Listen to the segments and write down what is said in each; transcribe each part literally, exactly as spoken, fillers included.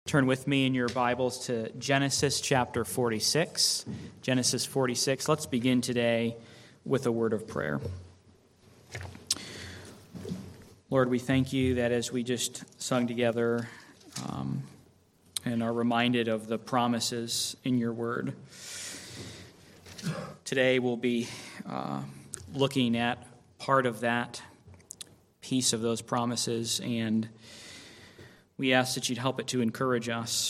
Turn with me in your Bibles to Genesis chapter forty-six. Genesis forty-six. Let's begin today with a word of prayer. Lord, we thank you that as we just sung together um, and are reminded of the promises in your word, today we'll be uh, looking at part of that piece of those promises, and we ask that you'd help it to encourage us.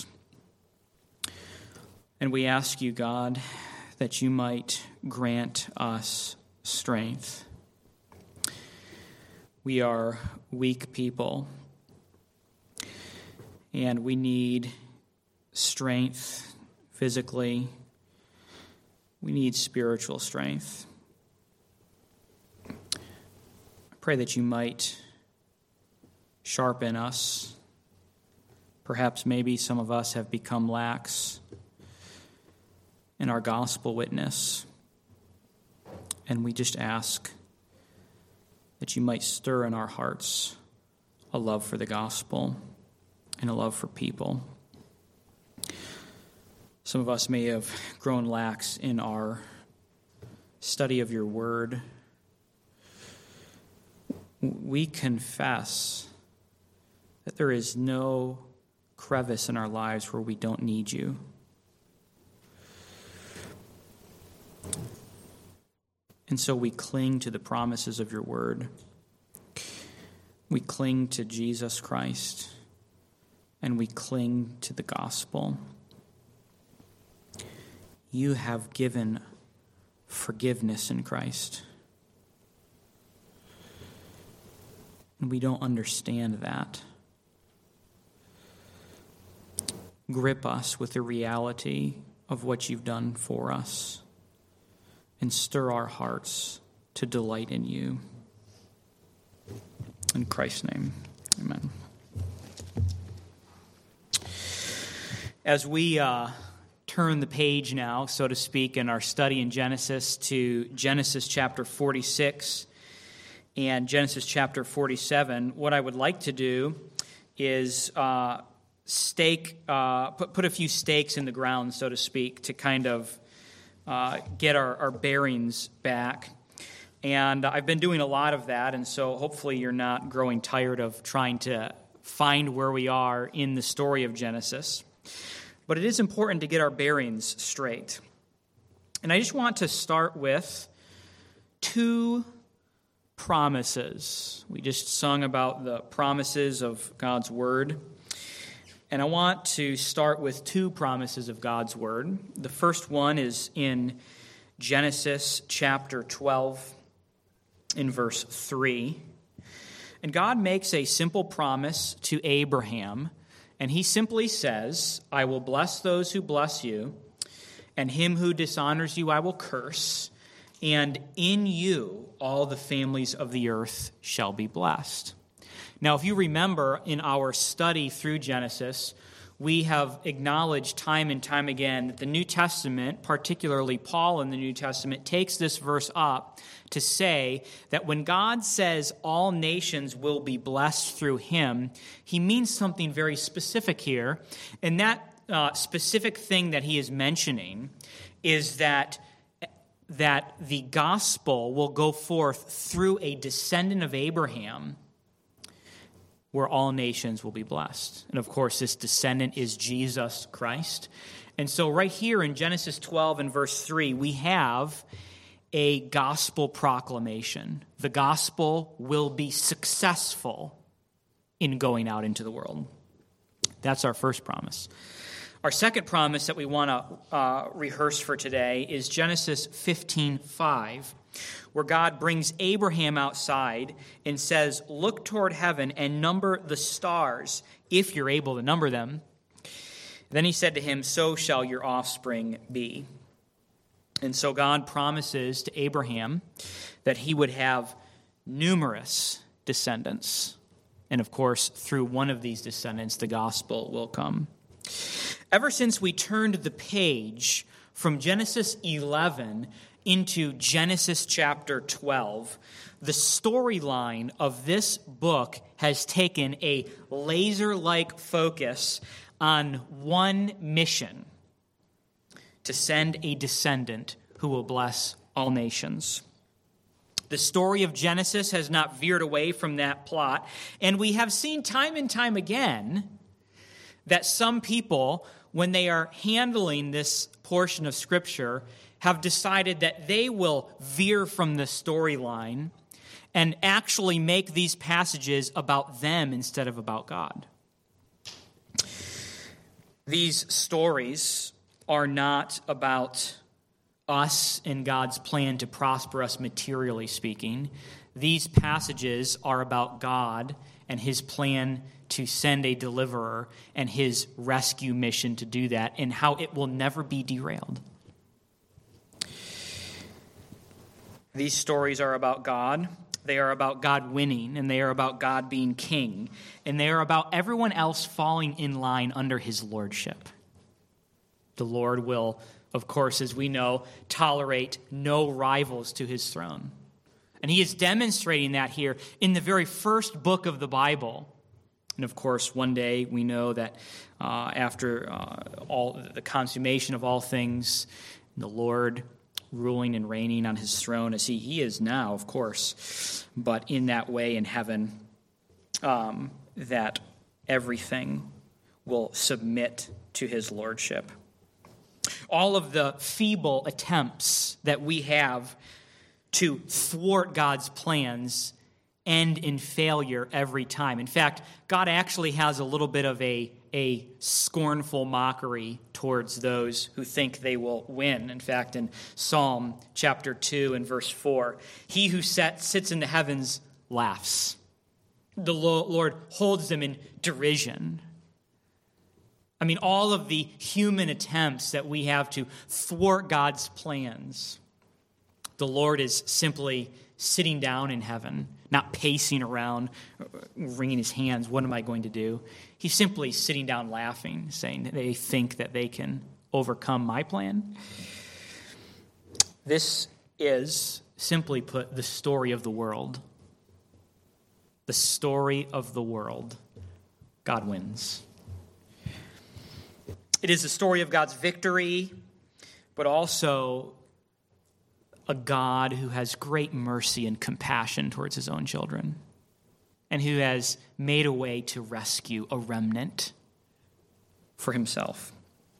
And we ask you, God, that you might grant us strength. We are weak people, and we need strength physically. We need spiritual strength. I pray that you might sharpen us. Perhaps maybe some of us have become lax in our gospel witness, and we just ask that you might stir in our hearts a love for the gospel and a love for people. Some of us may have grown lax in our study of your word. We confess that there is no crevice in our lives where we don't need you. And so we cling to the promises of your word. We cling to Jesus Christ, and we cling to the gospel. You have given forgiveness in Christ. And we don't understand that. Grip us with the reality of what you've done for us, and stir our hearts to delight in you. In Christ's name, amen. As we uh, turn the page now, so to speak, in our study in Genesis to Genesis chapter forty-six and Genesis chapter forty-seven, what I would like to do is uh, stake, uh, put, put a few stakes in the ground, so to speak, to kind of uh, get our, our bearings back. And I've been doing a lot of that, and so hopefully you're not growing tired of trying to find where we are in the story of Genesis. But it is important to get our bearings straight. And I just want to start with two promises. We just sung about the promises of God's word. And I want to start with two promises of God's word. The first one is in Genesis chapter twelve, in verse three. And God makes a simple promise to Abraham, and he simply says, I will bless those who bless you, and him who dishonors you I will curse, and in you all the families of the earth shall be blessed. Now, if you remember in our study through Genesis, we have acknowledged time and time again that the New Testament, particularly Paul in the New Testament, takes this verse up to say that when God says all nations will be blessed through him, he means something very specific here. And that uh, specific thing that he is mentioning is that that the gospel will go forth through a descendant of Abraham, where all nations will be blessed. And of course, this descendant is Jesus Christ. And so right here in Genesis twelve and verse three, we have a gospel proclamation. The gospel will be successful in going out into the world. That's our first promise. Our second promise that we want to uh, rehearse for today is Genesis fifteen five, where God brings Abraham outside and says, look toward heaven and number the stars, if you're able to number them. Then he said to him, so shall your offspring be. And so God promises to Abraham that he would have numerous descendants. And of course, through one of these descendants, the gospel will come. Ever since we turned the page from Genesis eleven into Genesis chapter twelve, the storyline of this book has taken a laser-like focus on one mission: to send a descendant who will bless all nations. The story of Genesis has not veered away from that plot, and we have seen time and time again that some people, when they are handling this portion of Scripture, have decided that they will veer from the storyline and actually make these passages about them instead of about God. These stories are not about us and God's plan to prosper us materially speaking. These passages are about God and his plan to send a deliverer and his rescue mission to do that, and how it will never be derailed. These stories are about God. They are about God winning, and they are about God being king, and they are about everyone else falling in line under his lordship. The Lord will, of course, as we know, tolerate no rivals to his throne. And he is demonstrating that here in the very first book of the Bible. And of course, one day we know that uh, after uh, all the consummation of all things, the Lord ruling and reigning on his throne as he, he is now, of course, but in that way in heaven, um, that everything will submit to his lordship. All of the feeble attempts that we have to thwart God's plans end in failure every time. In fact, God actually has a little bit of a, a scornful mockery towards those who think they will win. In fact, in Psalm chapter two and verse four, he who sat, sits in the heavens laughs. The Lord holds them in derision. I mean, all of the human attempts that we have to thwart God's plans, the Lord is simply sitting down in heaven, not pacing around, wringing his hands. What am I going to do? He's simply sitting down laughing, saying that they think that they can overcome my plan. This is, simply put, the story of the world. The story of the world. God wins. It is the story of God's victory, but also a God who has great mercy and compassion towards his own children, and who has made a way to rescue a remnant for himself.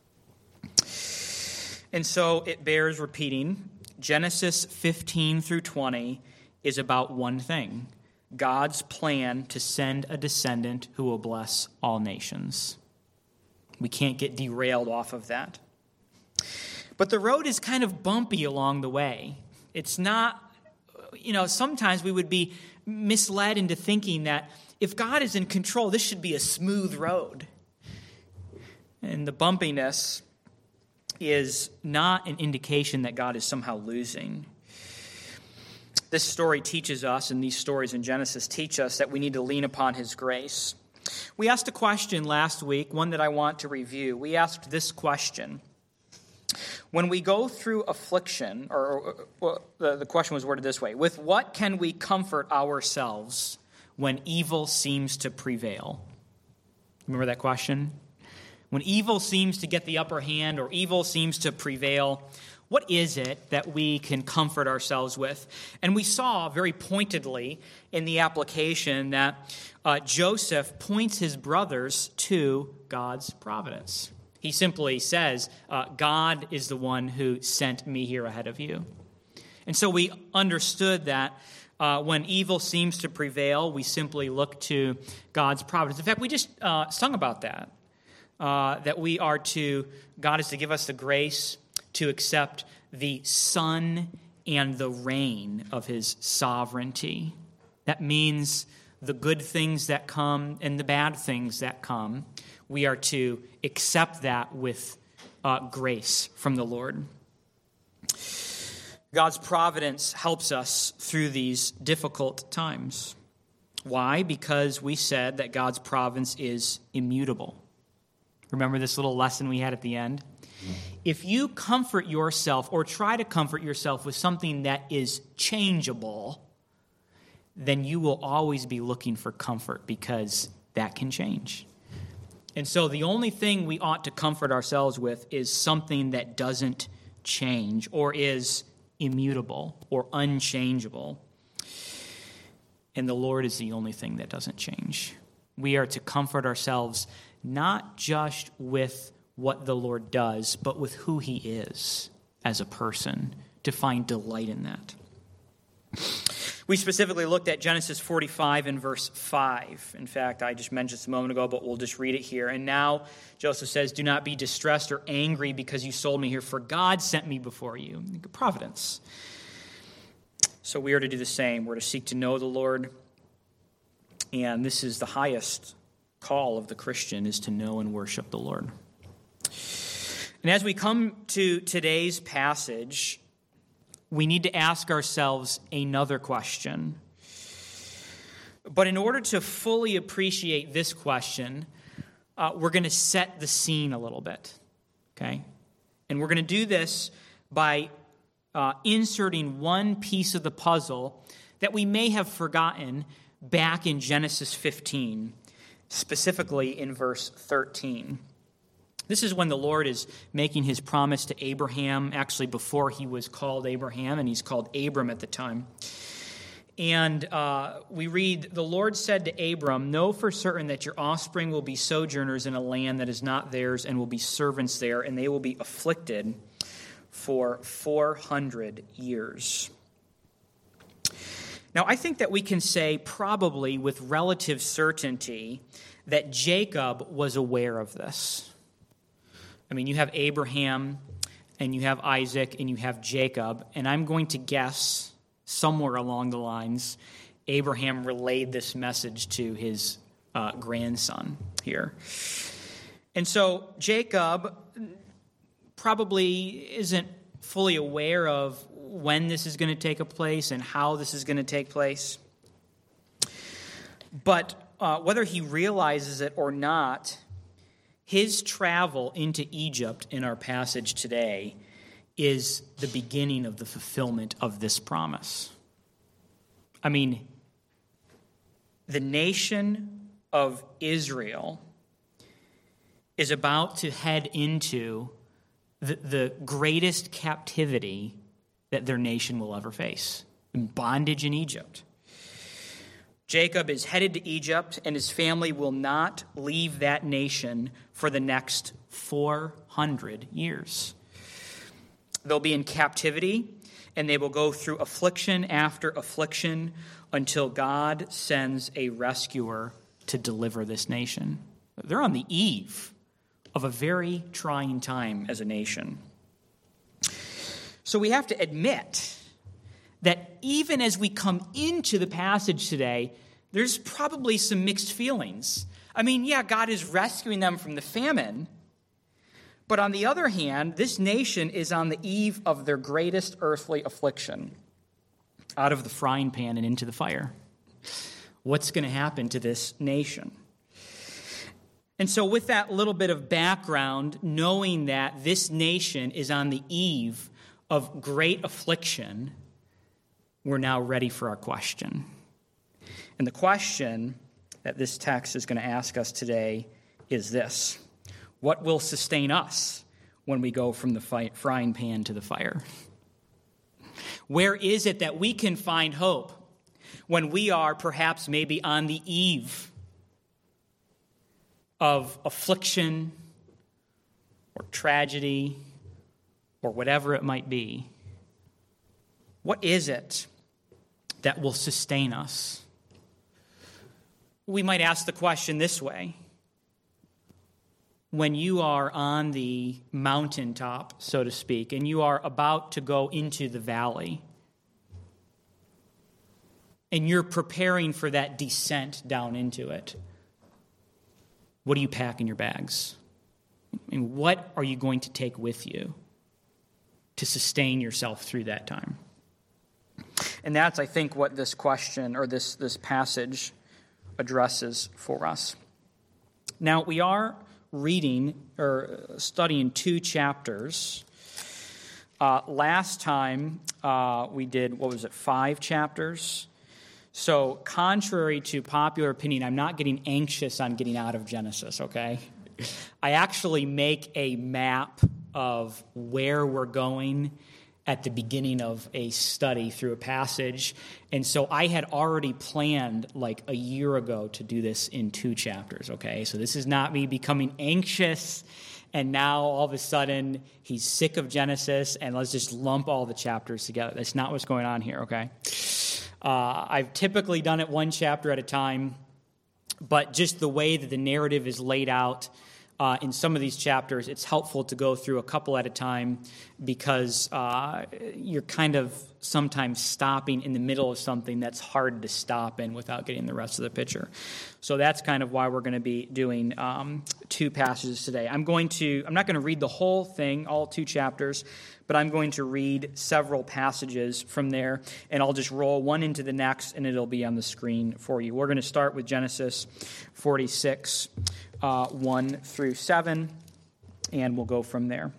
And so it bears repeating, Genesis fifteen through twenty is about one thing: God's plan to send a descendant who will bless all nations. We can't get derailed off of that. But the road is kind of bumpy along the way. It's not, you know, sometimes we would be misled into thinking that if God is in control, this should be a smooth road. And the bumpiness is not an indication that God is somehow losing. This story teaches us, and these stories in Genesis teach us, that we need to lean upon his grace. We asked a question last week, one that I want to review. We asked this question. When we go through affliction, or, or, or the, the question was worded this way: with what can we comfort ourselves when evil seems to prevail? Remember that question? When evil seems to get the upper hand, or evil seems to prevail, what is it that we can comfort ourselves with? And we saw very pointedly in the application that uh, Joseph points his brothers to God's providence. He simply says, uh, God is the one who sent me here ahead of you. And so we understood that uh, when evil seems to prevail, we simply look to God's providence. In fact, we just uh, sung about that, uh, that we are to, God is to give us the grace to accept the sun and the rain of his sovereignty. That means the good things that come and the bad things that come. We are to accept that with uh, grace from the Lord. God's providence helps us through these difficult times. Why? Because we said that God's providence is immutable. Remember this little lesson we had at the end? If you comfort yourself or try to comfort yourself with something that is changeable, then you will always be looking for comfort, because that can change. And so the only thing we ought to comfort ourselves with is something that doesn't change or is immutable or unchangeable. And the Lord is the only thing that doesn't change. We are to comfort ourselves not just with what the Lord does, but with who he is as a person, to find delight in that. We specifically looked at Genesis forty-five and verse five. In fact, I just mentioned this a moment ago, but we'll just read it here. And now Joseph says, "Do not be distressed or angry because you sold me here, for God sent me before you." Providence. So we are to do the same. We're to seek to know the Lord. And this is the highest call of the Christian, is to know and worship the Lord. And as we come to today's passage, we need to ask ourselves another question. But in order to fully appreciate this question, uh, we're going to set the scene a little bit, okay? And we're going to do this by uh, inserting one piece of the puzzle that we may have forgotten back in Genesis fifteen, specifically in verse thirteen. This is when the Lord is making his promise to Abraham, actually before he was called Abraham, and he's called Abram at the time. And uh, we read, "The Lord said to Abram, know for certain that your offspring will be sojourners in a land that is not theirs, and will be servants there, and they will be afflicted for four hundred years. Now, I think that we can say probably with relative certainty that Jacob was aware of this. I mean, you have Abraham, and you have Isaac, and you have Jacob, and I'm going to guess somewhere along the lines, Abraham relayed this message to his uh, grandson here. And so Jacob probably isn't fully aware of when this is going to take a place and how this is going to take place. But uh, whether he realizes it or not, his travel into Egypt in our passage today is the beginning of the fulfillment of this promise. I mean, the nation of Israel is about to head into the, the greatest captivity that their nation will ever face, bondage in Egypt. Jacob is headed to Egypt, and his family will not leave that nation for the next four hundred years. They'll be in captivity, and they will go through affliction after affliction until God sends a rescuer to deliver this nation. They're on the eve of a very trying time as a nation. So we have to admit that even as we come into the passage today, there's probably some mixed feelings. I mean, yeah, God is rescuing them from the famine, but on the other hand, this nation is on the eve of their greatest earthly affliction, out of the frying pan and into the fire. What's going to happen to this nation? And so with that little bit of background, knowing that this nation is on the eve of great affliction, we're now ready for our question. And the question that this text is going to ask us today is this: what will sustain us when we go from the fi- frying pan to the fire? Where is it that we can find hope when we are perhaps maybe on the eve of affliction or tragedy or whatever it might be? What is it that will sustain us? We might ask the question this way: when you are on the mountaintop, so to speak, and you are about to go into the valley, and you're preparing for that descent down into it, what do you pack in your bags? I mean, what are you going to take with you to sustain yourself through that time? And that's, I think, what this question or this, this passage addresses for us. Now, we are reading or studying two chapters. Uh, last time uh, we did, what was it, five chapters? So contrary to popular opinion, I'm not getting anxious on getting out of Genesis, okay? I actually make a map of where we're going at the beginning of a study through a passage. And so I had already planned like a year ago to do this in two chapters, okay? So this is not me becoming anxious and now all of a sudden he's sick of Genesis and let's just lump all the chapters together. That's not what's going on here, okay? Uh, I've typically done it one chapter at a time, but just the way that the narrative is laid out Uh, in some of these chapters, it's helpful to go through a couple at a time because uh, you're kind of sometimes stopping in the middle of something that's hard to stop in without getting the rest of the picture. So that's kind of why we're going to be doing um, two passages today. I'm going to, I'm not going to read the whole thing, all two chapters, but I'm going to read several passages from there, and I'll just roll one into the next, and it'll be on the screen for you. We're going to start with Genesis forty-six. Uh, one through seven, and we'll go from there.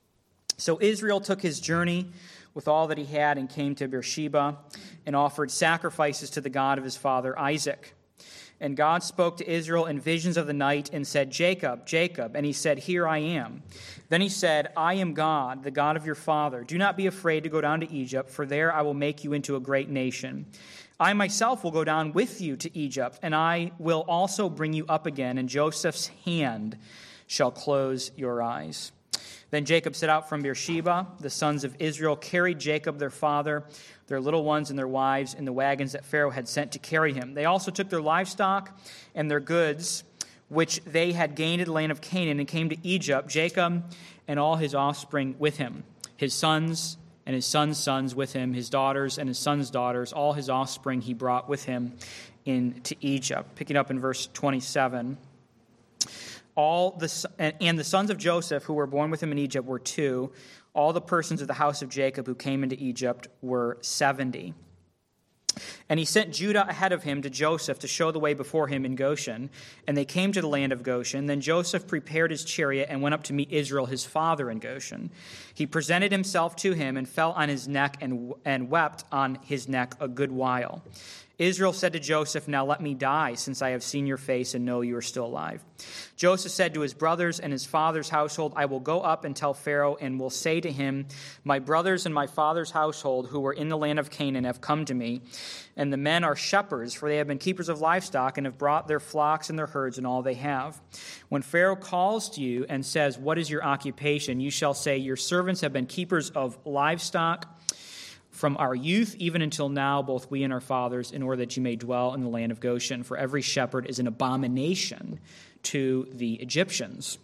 So Israel took his journey with all that he had and came to Beersheba and offered sacrifices to the God of his father Isaac. And God spoke to Israel in visions of the night and said, Jacob, Jacob. And he said, Here I am. Then he said, I am God, the God of your father. Do not be afraid to go down to Egypt, for there I will make you into a great nation. I myself will go down with you to Egypt, and I will also bring you up again, and Joseph's hand shall close your eyes. Then Jacob set out from Beersheba. The sons of Israel carried Jacob, their father, their little ones and their wives, in the wagons that Pharaoh had sent to carry him. They also took their livestock and their goods, which they had gained in the land of Canaan, and came to Egypt, Jacob and all his offspring with him, his sons and his sons' sons with him, his daughters and his sons' daughters, all his offspring he brought with him into Egypt. Picking up in verse twenty-seven. All the and the sons of Joseph who were born with him in Egypt were two. All the persons of the house of Jacob who came into Egypt were seventy. And he sent Judah ahead of him to Joseph to show the way before him in Goshen. And they came to the land of Goshen. Then Joseph prepared his chariot and went up to meet Israel, his father, in Goshen. He presented himself to him and fell on his neck and, and wept on his neck a good while. Israel said to Joseph, Now let me die, since I have seen your face and know you are still alive. Joseph said to his brothers and his father's household, I will go up and tell Pharaoh, and will say to him, My brothers and my father's household, who were in the land of Canaan, have come to me. And the men are shepherds, for they have been keepers of livestock, and have brought their flocks and their herds and all they have. When Pharaoh calls to you and says, What is your occupation? You shall say, Your servants have been keepers of livestock from our youth even until now, both we and our fathers, in order that you may dwell in the land of Goshen. For every shepherd is an abomination to the Egyptians.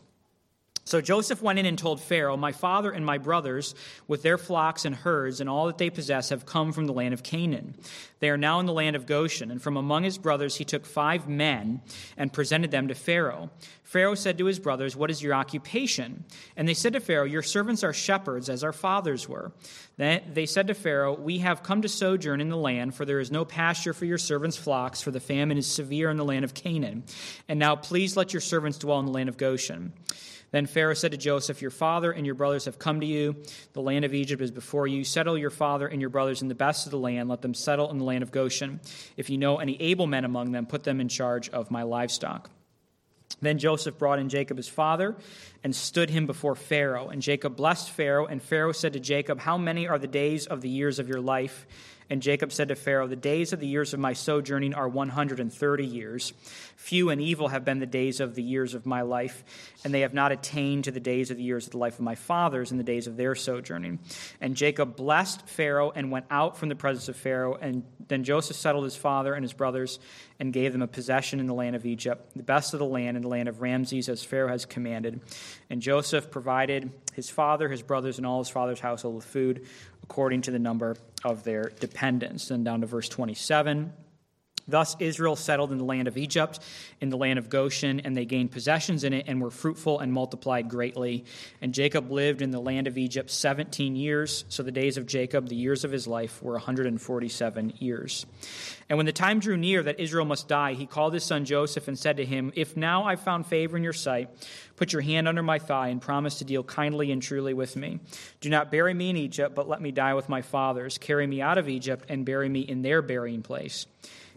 So Joseph went in and told Pharaoh, My father and my brothers, with their flocks and herds and all that they possess, have come from the land of Canaan. They are now in the land of Goshen. And from among his brothers he took five men and presented them to Pharaoh. Pharaoh said to his brothers, What is your occupation? And they said to Pharaoh, Your servants are shepherds, as our fathers were. Then they said to Pharaoh, We have come to sojourn in the land, for there is no pasture for your servants' flocks, for the famine is severe in the land of Canaan. And now please let your servants dwell in the land of Goshen. Then Pharaoh said to Joseph, Your father and your brothers have come to you. The land of Egypt is before you. Settle your father and your brothers in the best of the land. Let them settle in the land of Goshen. If you know any able men among them, put them in charge of my livestock. Then Joseph brought in Jacob his father and stood him before Pharaoh. And Jacob blessed Pharaoh. And Pharaoh said to Jacob, How many are the days of the years of your life? And Jacob said to Pharaoh, The days of the years of my sojourning are one hundred thirty years. Few and evil have been the days of the years of my life, and they have not attained to the days of the years of the life of my fathers in the days of their sojourning. And Jacob blessed Pharaoh and went out from the presence of Pharaoh. And then Joseph settled his father and his brothers and gave them a possession in the land of Egypt, the best of the land in the land of Ramses, as Pharaoh has commanded. And Joseph provided his father, his brothers, and all his father's household with food according to the number of their dependents. Then down to verse twenty-seven. Thus Israel settled in the land of Egypt, in the land of Goshen, and they gained possessions in it and were fruitful and multiplied greatly. And Jacob lived in the land of Egypt seventeen years. So the days of Jacob, the years of his life, were one hundred forty-seven years. And when the time drew near that Israel must die, he called his son Joseph and said to him, If now I found favor in your sight, put your hand under my thigh and promise to deal kindly and truly with me. Do not bury me in Egypt, but let me die with my fathers. Carry me out of Egypt and bury me in their burying place.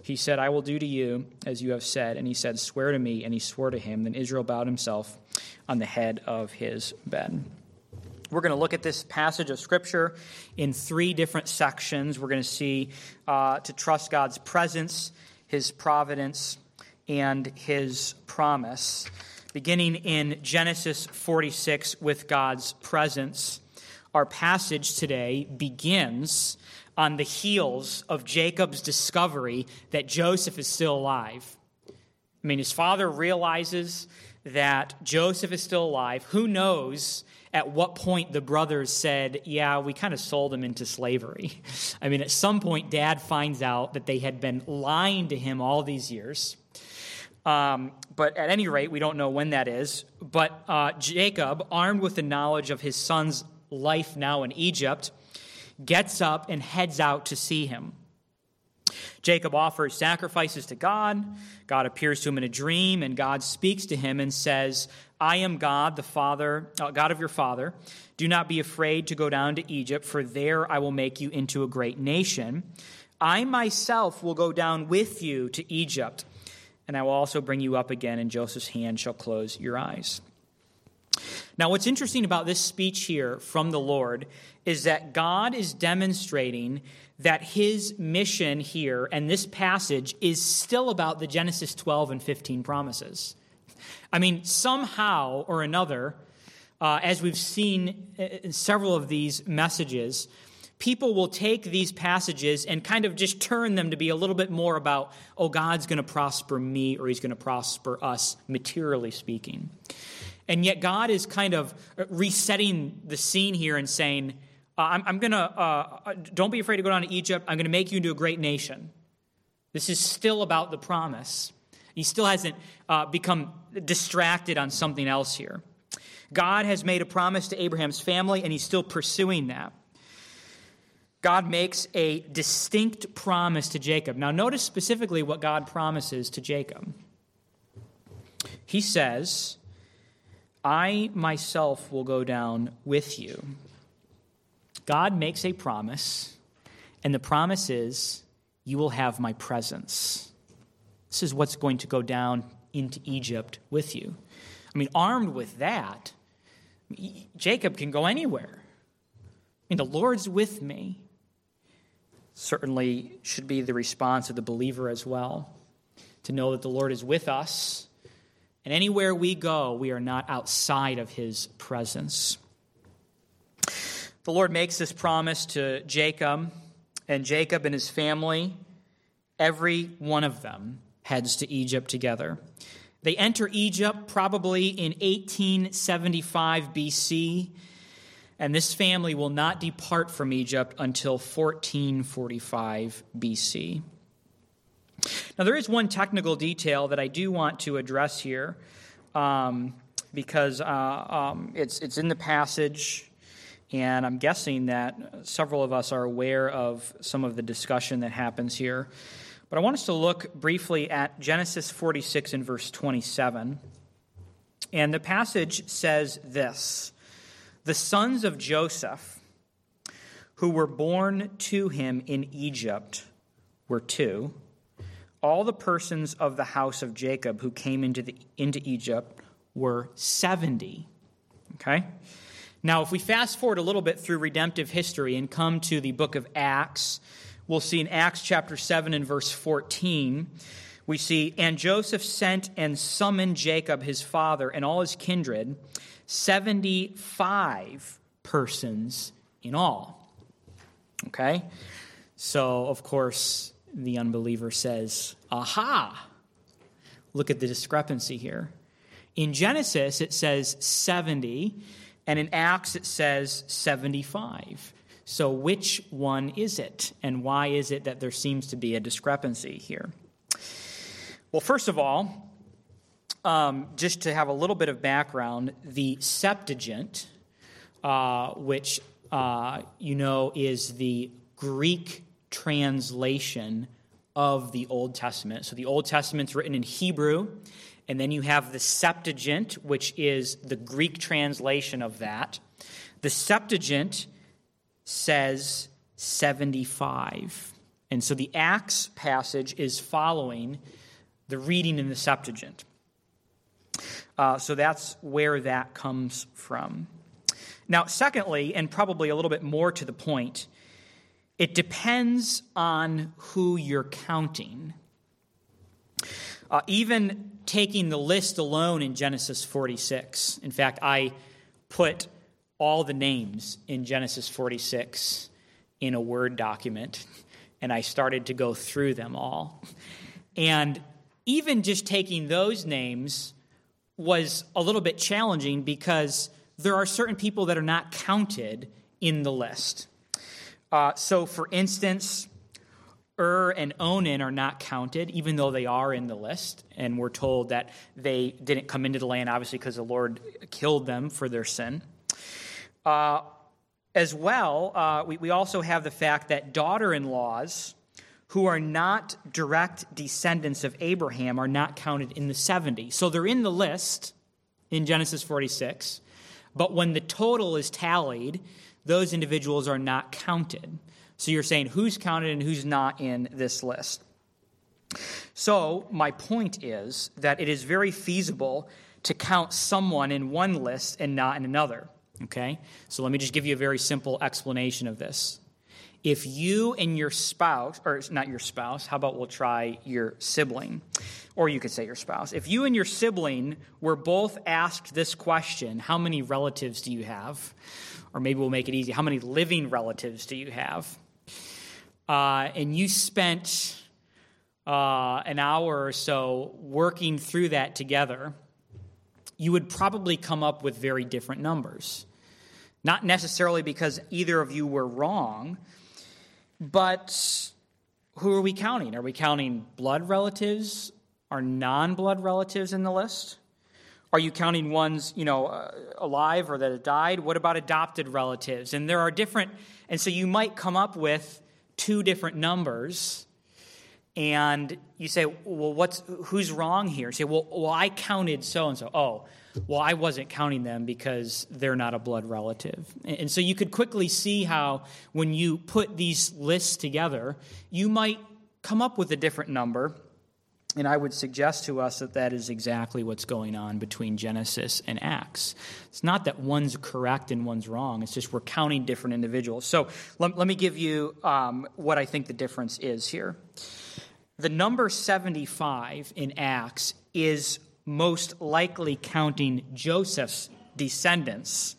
He said, I will do to you as you have said. And he said, swear to me. And he swore to him. Then Israel bowed himself on the head of his bed. We're going to look at this passage of Scripture in three different sections. We're going to see uh, to trust God's presence, his providence, and his promise. Beginning in Genesis forty-six with God's presence, our passage today begins on the heels of Jacob's discovery that Joseph is still alive. I mean, his father realizes that Joseph is still alive. Who knows at what point the brothers said, yeah, we kind of sold him into slavery. I mean, at some point, Dad finds out that they had been lying to him all these years. Um, but at any rate, we don't know when that is. But uh, Jacob, armed with the knowledge of his son's life now in Egypt, gets up and heads out to see him. Jacob offers sacrifices to God. God appears to him in a dream, and God speaks to him and says, I am God, the Father, uh, God of your father. Do not be afraid to go down to Egypt, for there I will make you into a great nation. I myself will go down with you to Egypt, and I will also bring you up again, and Joseph's hand shall close your eyes. Now, what's interesting about this speech here from the Lord is that God is demonstrating that his mission here and this passage is still about the Genesis twelve and fifteen promises. I mean, somehow or another, uh, as we've seen in several of these messages, people will take these passages and kind of just turn them to be a little bit more about, oh, God's going to prosper me or he's going to prosper us, materially speaking. And yet God is kind of resetting the scene here and saying, uh, I'm, I'm going to, uh, don't be afraid to go down to Egypt. I'm going to make you into a great nation. This is still about the promise. He still hasn't uh, become distracted on something else here. God has made a promise to Abraham's family, and he's still pursuing that. God makes a distinct promise to Jacob. Now, notice specifically what God promises to Jacob. He says, I myself will go down with you. God makes a promise, and the promise is, you will have my presence. This is what's going to go down into Egypt with you. I mean, armed with that, Jacob can go anywhere. I mean, the Lord's with me. Certainly should be the response of the believer as well, to know that the Lord is with us, and anywhere we go, we are not outside of his presence. The Lord makes this promise to Jacob, and Jacob and his family, every one of them, heads to Egypt together. They enter Egypt probably in eighteen seventy-five B C, and this family will not depart from Egypt until fourteen forty-five B C. Now, there is one technical detail that I do want to address here, um, because uh, um, it's it's in the passage, and I'm guessing that several of us are aware of some of the discussion that happens here. But I want us to look briefly at Genesis forty-six and verse twenty-seven. And the passage says this: the sons of Joseph who were born to him in Egypt were two. All the persons of the house of Jacob who came into the into Egypt were seventy. Okay? Now, if we fast forward a little bit through redemptive history and come to the book of Acts, we'll see in Acts chapter seven and verse fourteen, we see, and Joseph sent and summoned Jacob his father and all his kindred, seventy-five persons in all. Okay? So, of course, the unbeliever says, aha, look at the discrepancy here. In Genesis, it says seventy, and in Acts, it says seventy-five. So which one is it, and why is it that there seems to be a discrepancy here? Well, first of all, um, just to have a little bit of background, the Septuagint, uh, which uh, you know is the Greek translation of the Old Testament. So the Old Testament's written in Hebrew, and then you have the Septuagint, which is the Greek translation of that. The Septuagint says seventy-five. And so the Acts passage is following the reading in the Septuagint. Uh, so that's where that comes from. Now, secondly, and probably a little bit more to the point, it depends on who you're counting. Uh, even taking the list alone in Genesis forty-six. In fact, I put all the names in Genesis forty-six in a Word document, and I started to go through them all. And even just taking those names was a little bit challenging because there are certain people that are not counted in the list. Uh, so, for instance, Ur and Onan are not counted, even though they are in the list. And we're told that they didn't come into the land, obviously, because the Lord killed them for their sin. Uh, as well, uh, we, we also have the fact that daughter-in-laws who are not direct descendants of Abraham are not counted in the seventy. So they're in the list in Genesis forty-six, but when the total is tallied, those individuals are not counted. So you're saying who's counted and who's not in this list. So my point is that it is very feasible to count someone in one list and not in another. Okay? So let me just give you a very simple explanation of this. If you and your spouse, or not your spouse, how about we'll try your sibling, or you could say your spouse. If you and your sibling were both asked this question, how many relatives do you have? Or maybe we'll make it easy, how many living relatives do you have? Uh, and you spent uh, an hour or so working through that together, you would probably come up with very different numbers. Not necessarily because either of you were wrong, but who are we counting? Are we counting blood relatives? Are non-blood relatives in the list? Are you counting ones, you know, uh, alive or that have died? What about adopted relatives? And there are different, and so you might come up with two different numbers, and you say, well, what's who's wrong here? You say, well, well, I counted so-and-so. Oh, well, I wasn't counting them because they're not a blood relative. And so you could quickly see how when you put these lists together, you might come up with a different number. And I would suggest to us that that is exactly what's going on between Genesis and Acts. It's not that one's correct and one's wrong. It's just we're counting different individuals. So let, let me give you um, what I think the difference is here. The number seventy-five in Acts is most likely counting Joseph's descendants,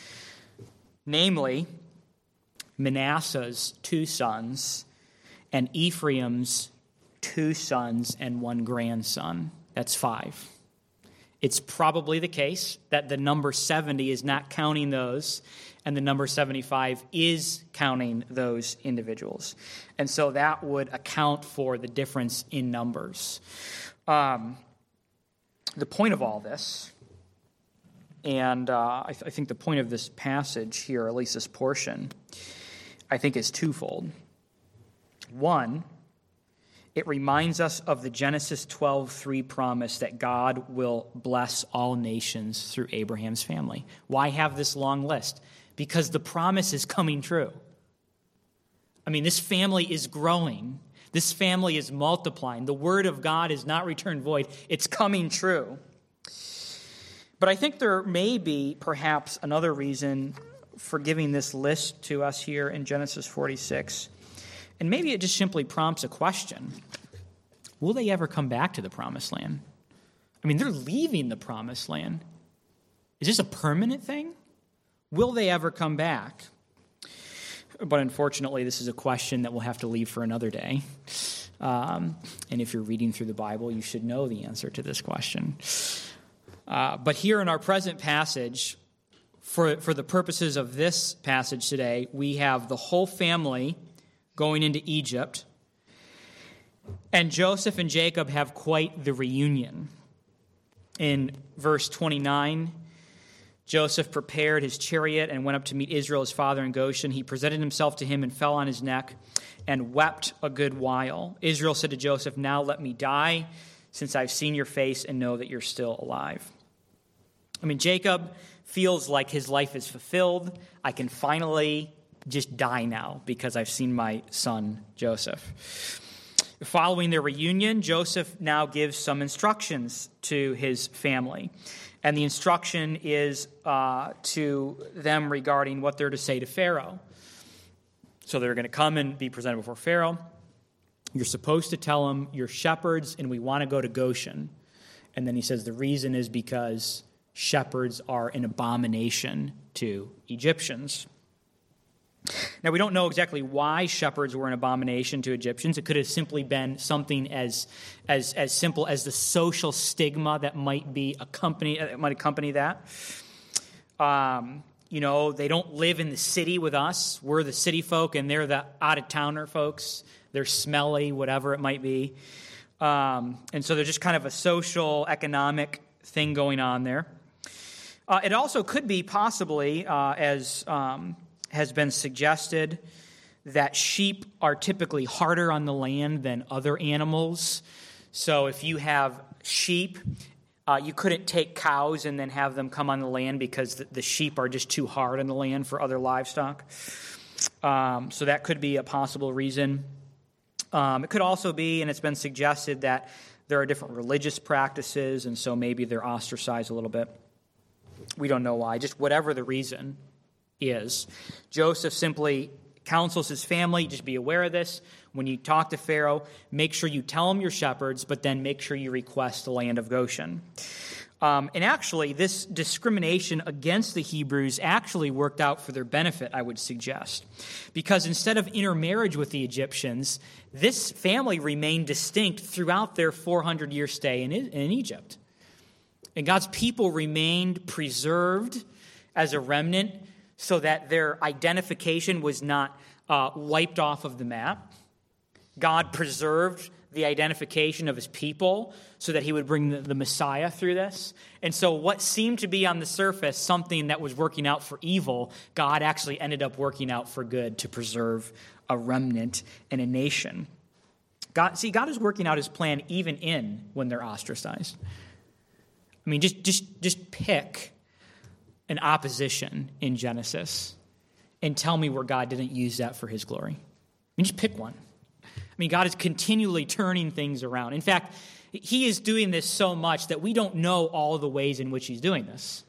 namely Manasseh's two sons and Ephraim's two sons and one grandson. That's five. It's probably the case that the number seventy is not counting those, and the number seventy-five is counting those individuals. And so that would account for the difference in numbers. Um, the point of all this, and uh, I, th- I think the point of this passage here, at least this portion, I think is twofold. One, it reminds us of the Genesis twelve three promise that God will bless all nations through Abraham's family. Why have this long list? Because the promise is coming true. I mean, this family is growing. This family is multiplying. The word of God is not returned void. It's coming true. But I think there may be perhaps another reason for giving this list to us here in Genesis forty-six. And maybe it just simply prompts a question. Will they ever come back to the promised land? I mean, they're leaving the promised land. Is this a permanent thing? Will they ever come back? But unfortunately, this is a question that we'll have to leave for another day. Um, and if you're reading through the Bible, you should know the answer to this question. Uh, but here in our present passage, for, for the purposes of this passage today, we have the whole family going into Egypt. And Joseph and Jacob have quite the reunion. In verse twenty-nine, Joseph prepared his chariot and went up to meet Israel, his father, in Goshen. He presented himself to him and fell on his neck and wept a good while. Israel said to Joseph, "Now let me die, since I've seen your face and know that you're still alive." I mean, Jacob feels like his life is fulfilled. I can finally just die now because I've seen my son Joseph. Following their reunion, Joseph now gives some instructions to his family. And the instruction is uh, to them regarding what they're to say to Pharaoh. So they're going to come and be presented before Pharaoh. You're supposed to tell him, you're shepherds and we want to go to Goshen. And then he says the reason is because shepherds are an abomination to Egyptians. Now, we don't know exactly why shepherds were an abomination to Egyptians. It could have simply been something as as as simple as the social stigma that might be accompany that might accompany that. Um, you know, they don't live in the city with us. We're the city folk, and they're the out-of-towner folks. They're smelly, whatever it might be. Um, and so there's just kind of a social, economic thing going on there. Uh, it also could be possibly, uh, as um, has been suggested, that sheep are typically harder on the land than other animals. So if you have sheep, uh, you couldn't take cows and then have them come on the land because the, the sheep are just too hard on the land for other livestock. Um, so that could be a possible reason. Um, it could also be, and it's been suggested, that there are different religious practices, and so maybe they're ostracized a little bit. We don't know why. Just whatever the reason is, Joseph simply counsels his family, just be aware of this. When you talk to Pharaoh, make sure you tell him you're shepherds, but then make sure you request the land of Goshen. Um, and actually, this discrimination against the Hebrews actually worked out for their benefit, I would suggest. Because instead of intermarriage with the Egyptians, this family remained distinct throughout their four hundred year stay in, in Egypt. And God's people remained preserved as a remnant so that their identification was not uh, wiped off of the map. God preserved the identification of his people so that he would bring the, the Messiah through this. And so what seemed to be on the surface something that was working out for evil, God actually ended up working out for good to preserve a remnant and a nation. God, see, God is working out his plan even in when they're ostracized. I mean, just just just pick an opposition in Genesis and tell me where God didn't use that for his glory. I mean, just pick one. I mean, God is continually turning things around. In fact, he is doing this so much that we don't know all the ways in which he's doing this.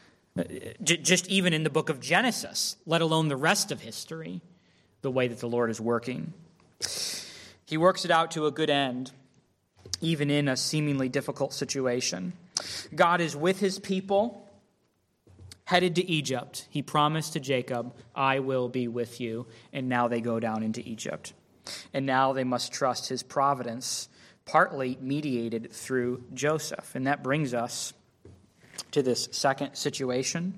Just even in the book of Genesis, let alone the rest of history, the way that the Lord is working. He works it out to a good end, even in a seemingly difficult situation. God is with his people, headed to Egypt. He promised to Jacob, I will be with you. And now they go down into Egypt. And now they must trust his providence, partly mediated through Joseph. And that brings us to this second situation.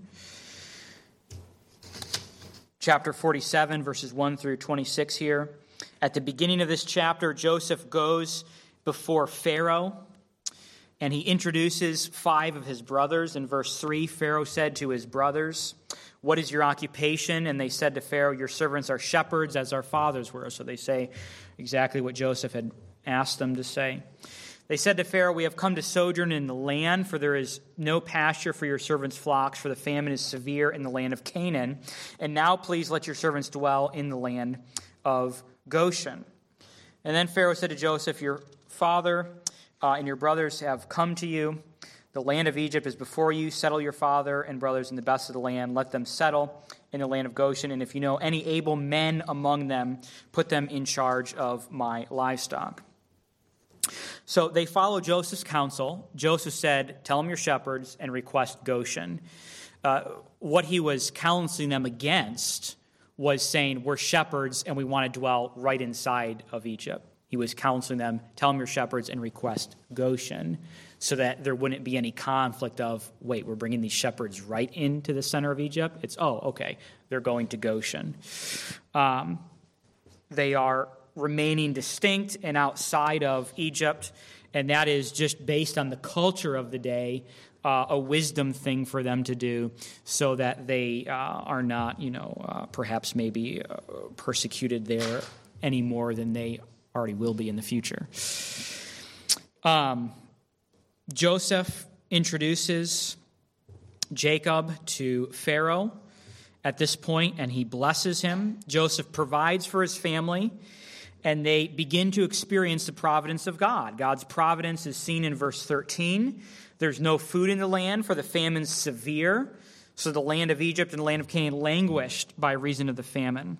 Chapter forty-seven, verses one through twenty-six here. At the beginning of this chapter, Joseph goes before Pharaoh, and he introduces five of his brothers. In verse three, Pharaoh said to his brothers, what is your occupation? And they said to Pharaoh, your servants are shepherds as our fathers were. So they say exactly what Joseph had asked them to say. They said to Pharaoh, we have come to sojourn in the land, for there is no pasture for your servants' flocks, for the famine is severe in the land of Canaan. And now please let your servants dwell in the land of Goshen. And then Pharaoh said to Joseph, your father uh, and your brothers have come to you. The land of Egypt is before you. Settle your father and brothers in the best of the land. Let them settle in the land of Goshen. And if you know any able men among them, put them in charge of my livestock. So they follow Joseph's counsel. Joseph said, tell them you're shepherds and request Goshen. Uh, what he was counseling them against was saying, we're shepherds and we want to dwell right inside of Egypt. He was counseling them, tell them you're shepherds and request Goshen, so that there wouldn't be any conflict of, wait, we're bringing these shepherds right into the center of Egypt? It's, oh, okay, they're going to Goshen. Um, they are remaining distinct and outside of Egypt, and that is just based on the culture of the day, uh, a wisdom thing for them to do so that they uh, are not, you know, uh, perhaps maybe uh, persecuted there any more than they already will be in the future. Um, Joseph introduces Jacob to Pharaoh, at this point, and he blesses him. Joseph provides for his family, and they begin to experience the providence of God. God's providence is seen in verse thirteen. There's no food in the land, for the famine's severe. So the land of Egypt and the land of Canaan languished by reason of the famine.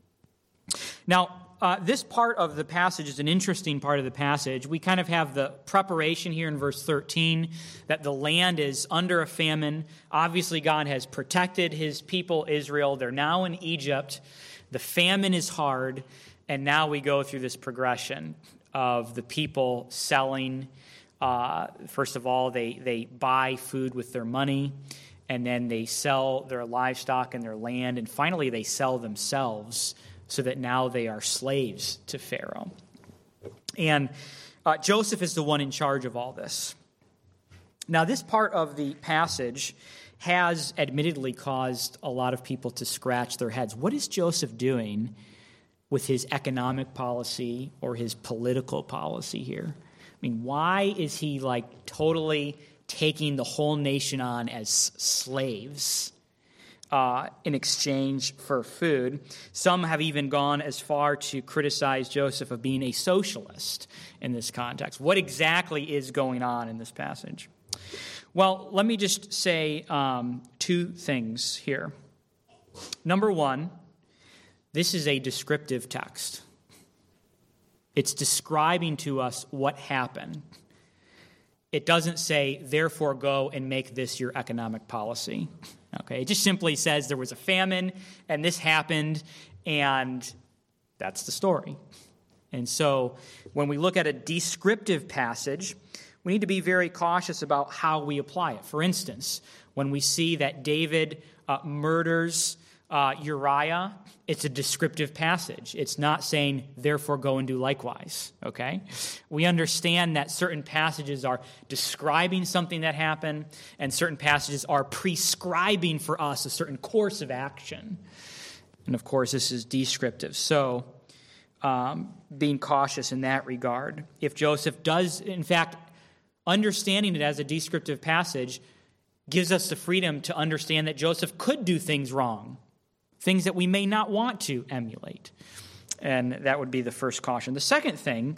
Now, uh, this part of the passage is an interesting part of the passage. We kind of have the preparation here in verse thirteen that the land is under a famine. Obviously, God has protected his people, Israel. They're now in Egypt. The famine is hard. And now we go through this progression of the people selling. Uh, first of all, they, they buy food with their money, and then they sell their livestock and their land, and finally they sell themselves so that now they are slaves to Pharaoh. And uh, Joseph is the one in charge of all this. Now, this part of the passage has admittedly caused a lot of people to scratch their heads. What is Joseph doing with his economic policy or his political policy here? I mean, why is he like totally taking the whole nation on as slaves uh, in exchange for food? Some have even gone as far to criticize Joseph of being a socialist in this context. What exactly is going on in this passage? Well, let me just say um, two things here. Number one, this is a descriptive text. It's describing to us what happened. It doesn't say, therefore go and make this your economic policy. Okay, it just simply says there was a famine and this happened, and that's the story. And so when we look at a descriptive passage, we need to be very cautious about how we apply it. For instance, when we see that David uh, murders Uh, Uriah, it's a descriptive passage. It's not saying, therefore go and do likewise, okay? We understand that certain passages are describing something that happened, and certain passages are prescribing for us a certain course of action. And of course, this is descriptive. So, um, being cautious in that regard. If Joseph does, in fact, understanding it as a descriptive passage gives us the freedom to understand that Joseph could do things wrong, things that we may not want to emulate. And that would be the first caution. The second thing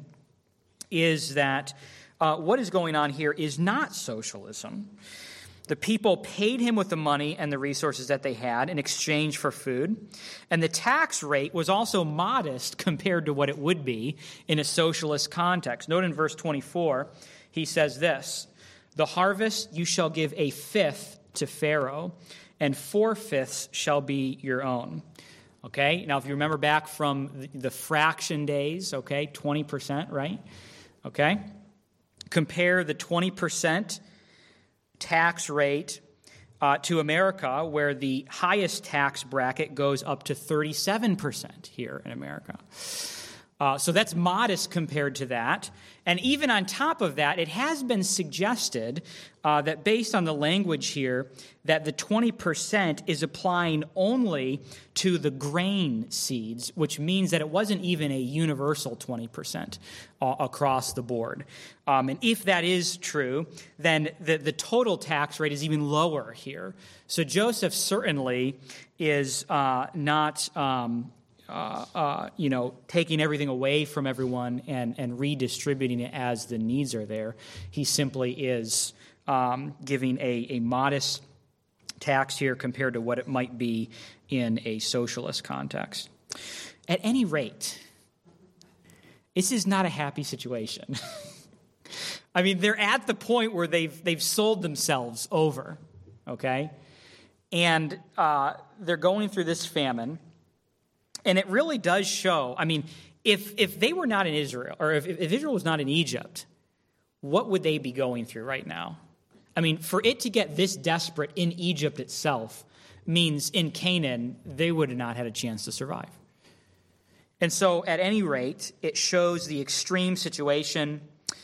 is that uh, what is going on here is not socialism. The people paid him with the money and the resources that they had in exchange for food. And the tax rate was also modest compared to what it would be in a socialist context. Note in verse twenty-four, he says this, "The harvest you shall give a fifth to Pharaoh, and four-fifths shall be your own." Okay, now if you remember back from the fraction days, okay, twenty percent, right? Okay, compare the twenty percent tax rate uh, to America, where the highest tax bracket goes up to thirty-seven percent here in America. Uh, so that's modest compared to that. And even on top of that, it has been suggested uh, that based on the language here, that the twenty percent is applying only to the grain seeds, which means that it wasn't even a universal twenty percent uh, across the board. Um, and if that is true, then the, the total tax rate is even lower here. So Joseph certainly is uh, not... Um, Uh, uh, you know, taking everything away from everyone and, and redistributing it as the needs are there. He simply is um, giving a, a modest tax here compared to what it might be in a socialist context. At any rate, this is not a happy situation. I mean, they're at the point where they've they've sold themselves over, okay? And uh, they're going through this famine. And it really does show, I mean, if if they were not in Israel, or if, if Israel was not in Egypt, what would they be going through right now? I mean, for it to get this desperate in Egypt itself means in Canaan, they would have not had a chance to survive. And so, at any rate, it shows the extreme situation,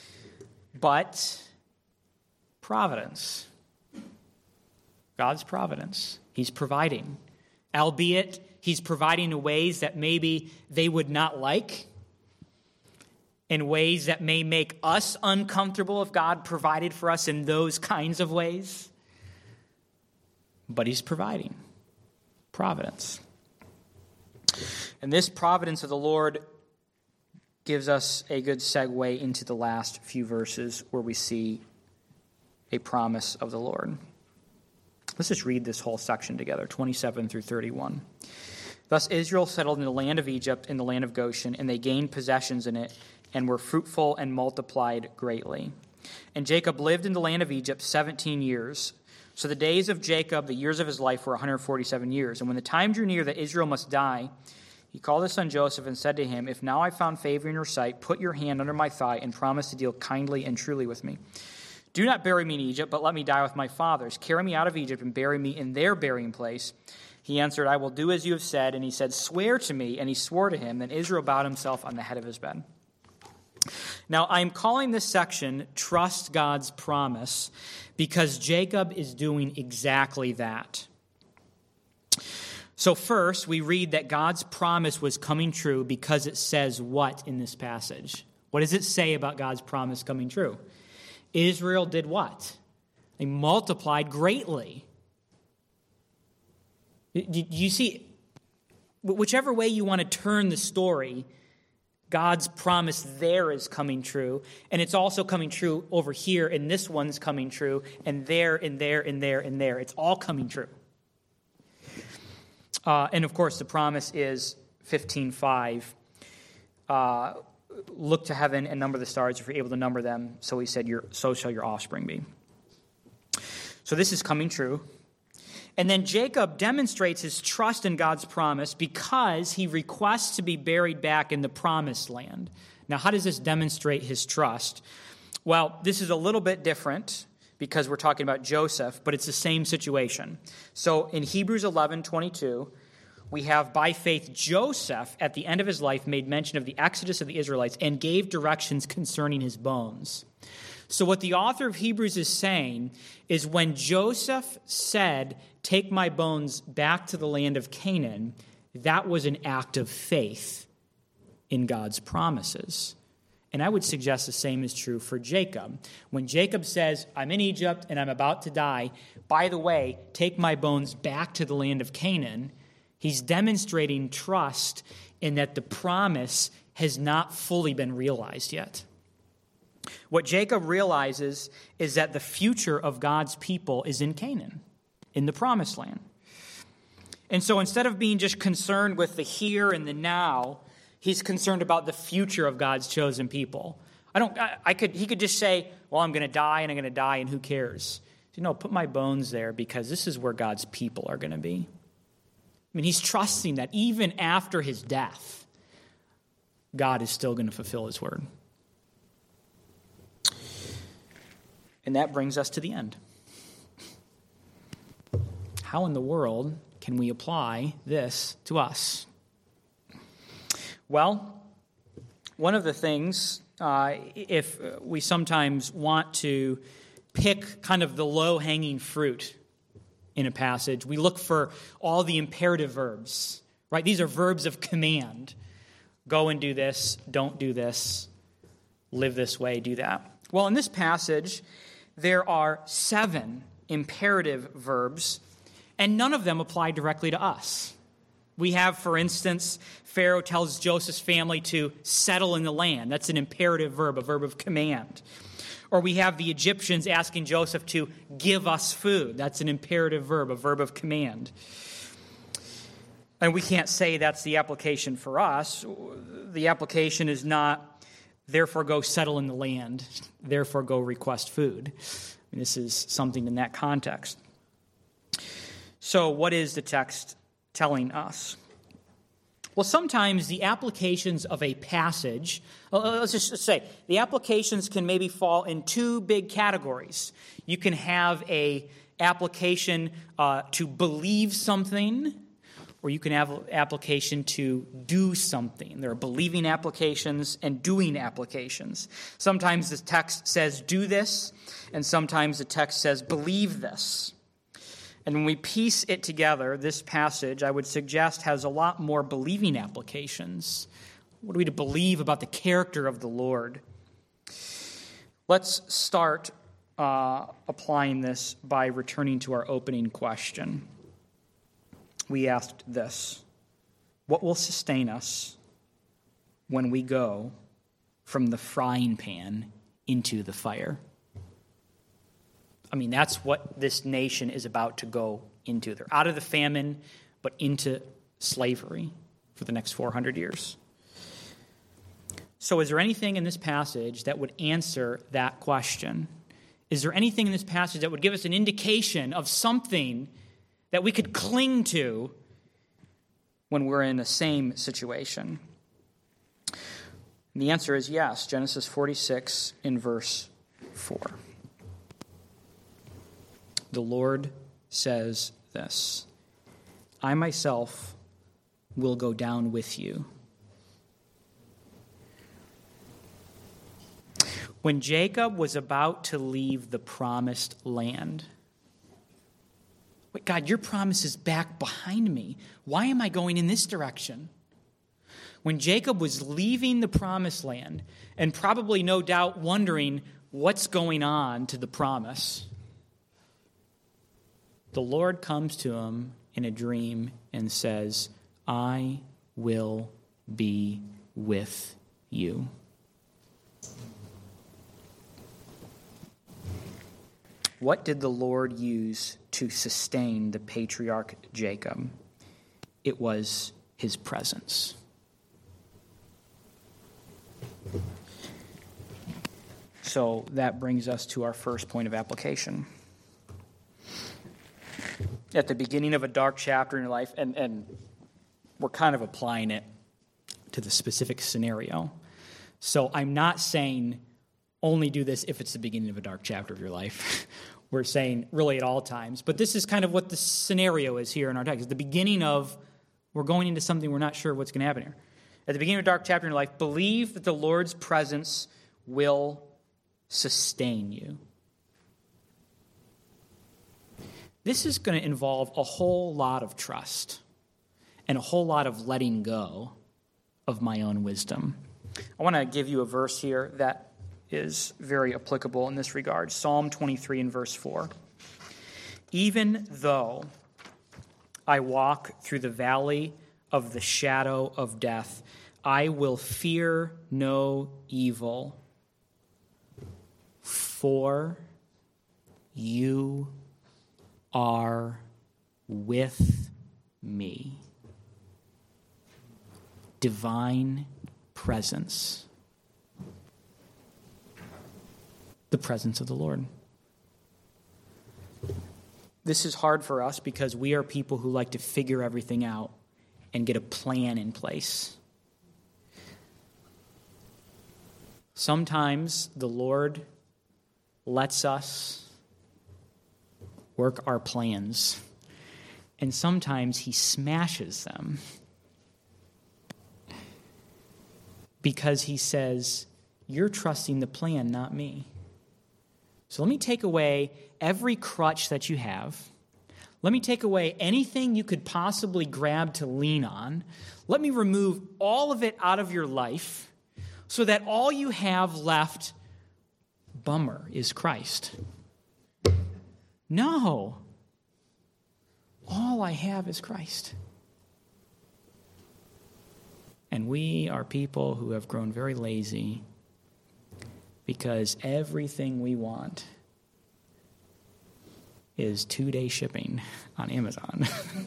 but providence. God's providence. He's providing, albeit He's providing in ways that maybe they would not like, in ways that may make us uncomfortable if God provided for us in those kinds of ways. But He's providing. providence. And this providence of the Lord gives us a good segue into the last few verses where we see a promise of the Lord. Let's just read this whole section together, twenty-seven through thirty-one. Thus Israel settled in the land of Egypt, in the land of Goshen, and they gained possessions in it, and were fruitful and multiplied greatly. And Jacob lived in the land of Egypt seventeen years. So the days of Jacob, the years of his life, were one hundred forty-seven years. And when the time drew near that Israel must die, he called his son Joseph and said to him, "If now I found favor in your sight, put your hand under my thigh and promise to deal kindly and truly with me. Do not bury me in Egypt, but let me die with my fathers. Carry me out of Egypt and bury me in their burying place." He answered, "I will do as you have said." And he said, "Swear to me." And he swore to him. Then Israel bowed himself on the head of his bed. Now, I'm calling this section Trust God's Promise because Jacob is doing exactly that. So first, we read that God's promise was coming true because it says what in this passage? What does it say about God's promise coming true? Israel did what? They multiplied greatly. Do you see, whichever way you want to turn the story, God's promise there is coming true, and it's also coming true over here, and this one's coming true, and there, and there, and there, and there. It's all coming true. Uh, and, of course, the promise is fifteen five. Uh, Look to heaven and number the stars if you're able to number them. So he said, your, so shall your offspring be. So this is coming true. And then Jacob demonstrates his trust in God's promise because he requests to be buried back in the promised land. Now, how does this demonstrate his trust? Well, this is a little bit different because we're talking about Joseph, but it's the same situation. So in Hebrews eleven twenty-two, we have, by faith, Joseph, at the end of his life, made mention of the exodus of the Israelites and gave directions concerning his bones. So what the author of Hebrews is saying is when Joseph said, "Take my bones back to the land of Canaan," that was an act of faith in God's promises. And I would suggest the same is true for Jacob. When Jacob says, "I'm in Egypt and I'm about to die, by the way, take my bones back to the land of Canaan," he's demonstrating trust in that the promise has not fully been realized yet. What Jacob realizes is that the future of God's people is in Canaan, in the promised land. And so instead of being just concerned with the here and the now, he's concerned about the future of God's chosen people. I don't. I, I could. He could just say, "Well, I'm going to die, and I'm going to die, and who cares?" You know, put my bones there because this is where God's people are going to be. I mean, he's trusting that even after his death, God is still going to fulfill his word. And that brings us to the end. How in the world can we apply this to us? Well, one of the things, uh, if we sometimes want to pick kind of the low-hanging fruit in a passage, we look for all the imperative verbs, right? These are verbs of command. Go and do this, don't do this, live this way, do that. Well, in this passage, there are seven imperative verbs, and none of them apply directly to us. We have, for instance, Pharaoh tells Joseph's family to settle in the land. That's an imperative verb, a verb of command. Or we have the Egyptians asking Joseph to give us food. That's an imperative verb, a verb of command. And we can't say that's the application for us. The application is not, therefore go settle in the land, therefore go request food. And this is something in that context. So what is the text telling us? Well, sometimes the applications of a passage, let's just say, the applications can maybe fall in two big categories. You can have a application uh, to believe something, or you can have an application to do something. There are believing applications and doing applications. Sometimes the text says do this, and sometimes the text says believe this. And when we piece it together, this passage, I would suggest, has a lot more believing applications. What are we to believe about the character of the Lord? Let's start uh, applying this by returning to our opening question. we asked this: what will sustain us when we go from the frying pan into the fire? I mean, that's what this nation is about to go into. They're out of the famine, but into slavery for the next four hundred years. So is there anything in this passage that would answer that question? Is there anything in this passage that would give us an indication of something that we could cling to when we're in the same situation? And the answer is yes. Genesis forty-six in verse four. The Lord says this: I myself will go down with you. When Jacob was about to leave the promised land, wait, God, your promise is back behind me. Why am I going in this direction? When Jacob was leaving the promised land, and probably no doubt wondering what's going on to the promise, the Lord comes to him in a dream and says, I will be with you. What did the Lord use to sustain the patriarch Jacob? It was his presence. So that brings us to our first point of application. At the beginning of a dark chapter in your life, and, and we're kind of applying it to the specific scenario. So I'm not saying only do this if it's the beginning of a dark chapter of your life. We're saying really at all times. But this is kind of what the scenario is here in our text. At the beginning of, we're going into something we're not sure what's going to happen here. At the beginning of a dark chapter in your life, believe that the Lord's presence will sustain you. This is going to involve a whole lot of trust and a whole lot of letting go of my own wisdom. I want to give you a verse here that is very applicable in this regard. Psalm twenty-three and verse four. Even though I walk through the valley of the shadow of death, I will fear no evil, for you are with me. Divine presence. The presence of the Lord. This is hard for us because we are people who like to figure everything out and get a plan in place. Sometimes the Lord lets us work our plans, and sometimes he smashes them because he says, you're trusting the plan, not me. So let me take away every crutch that you have. Let me take away anything you could possibly grab to lean on. Let me remove all of it out of your life so that all you have left, bummer, is Christ. No. All I have is Christ. And we are people who have grown very lazy because everything we want is two-day shipping on Amazon.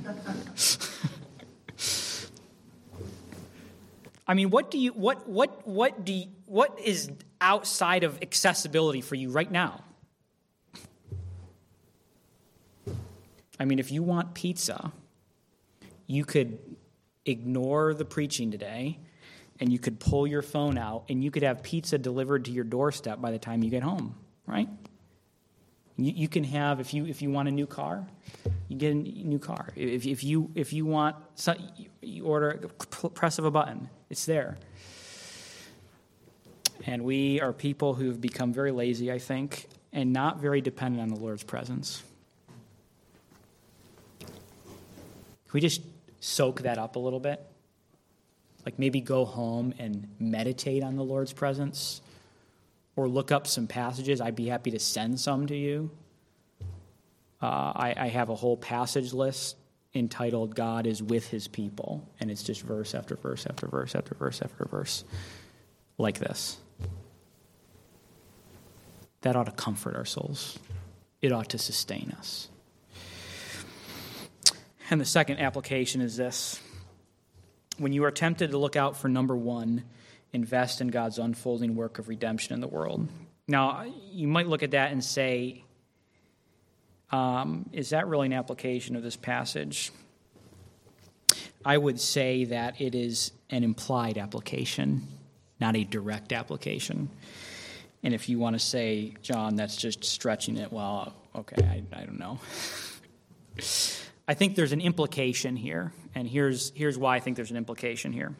I mean, what do you what what what do you, what is outside of accessibility for you right now? I mean, if you want pizza, you could ignore the preaching today, and you could pull your phone out, and you could have pizza delivered to your doorstep by the time you get home, right? You, you can have, if you if you want a new car, you get a new car. If if you if you want, you order, press of a button, it's there. And we are people who have become very lazy, I think, and not very dependent on the Lord's presence. Can we just soak that up a little bit? Like maybe go home and meditate on the Lord's presence, or look up some passages. I'd be happy to send some to you. Uh, I, I have a whole passage list entitled God is with his people. And it's just verse after verse after verse after verse after verse like this. That ought to comfort our souls. It ought to sustain us. And the second application is this. When you are tempted to look out for number one, invest in God's unfolding work of redemption in the world. Now, you might look at that and say, um, is that really an application of this passage? I would say that it is an implied application, not a direct application. And if you want to say, John, that's just stretching it, well, okay, I, I don't know. I think there's an implication here, and here's, here's why I think there's an implication here.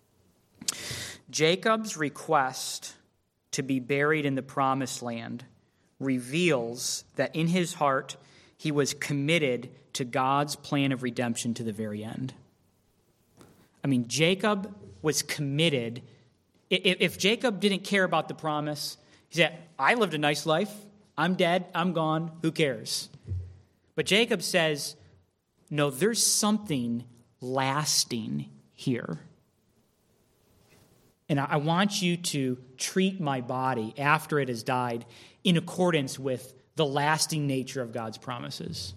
Jacob's request to be buried in the promised land reveals that in his heart he was committed to God's plan of redemption to the very end. I mean, Jacob was committed. If Jacob didn't care about the promise, he said, I lived a nice life. I'm dead. I'm gone. Who cares? But Jacob says, no, there's something lasting here. And I want you to treat my body after it has died in accordance with the lasting nature of God's promises.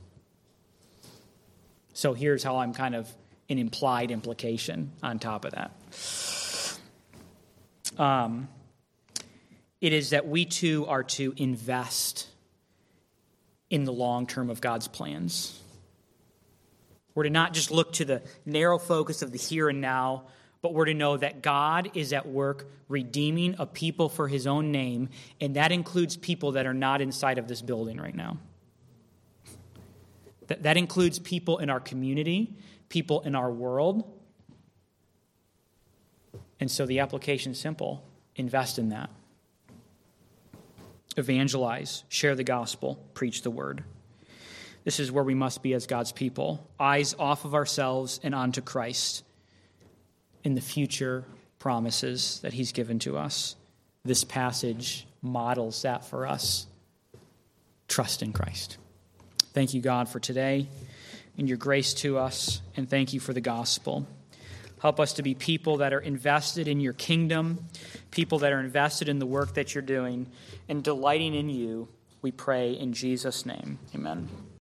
So here's how I'm kind of an implied implication on top of that. Um, it is that we too are to invest in the long term of God's plans. We're to not just look to the narrow focus of the here and now, but we're to know that God is at work redeeming a people for his own name, and that includes people that are not inside of this building right now. That, that includes people in our community, people in our world. And so the application is simple. Invest in that. Evangelize, share the gospel, preach the word. This is where we must be as God's people. Eyes off of ourselves and onto Christ in the future promises that he's given to us. This passage models that for us. Trust in Christ. Thank you, God, for today and your grace to us, and thank you for the gospel. Help us to be people that are invested in your kingdom, people that are invested in the work that you're doing, and delighting in you, we pray in Jesus' name. Amen.